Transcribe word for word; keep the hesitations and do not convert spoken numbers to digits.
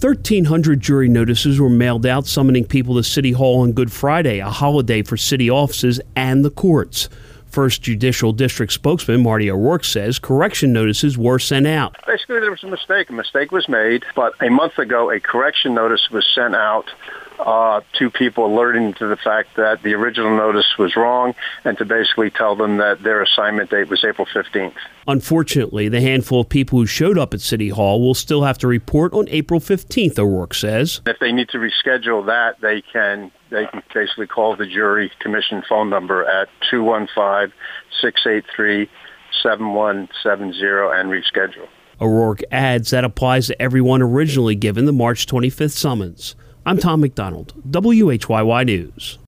thirteen hundred jury notices were mailed out summoning people to City Hall on Good Friday, a holiday for city offices and the courts. First Judicial District spokesman Marty O'Rourke says correction notices were sent out. Basically, there was a mistake. A mistake was made, but a month ago, a correction notice was sent out uh, to people alerting to the fact that the original notice was wrong and to basically tell them that their assignment date was April fifteenth. Unfortunately, the handful of people who showed up at City Hall will still have to report on April fifteenth, O'Rourke says. If they need to reschedule that, they can they can basically call the jury commission phone number at two one five, six eight three, seven one seven zero and reschedule. O'Rourke adds that applies to everyone originally given the March twenty-fifth summons. I'm Tom McDonald, W H Y Y News.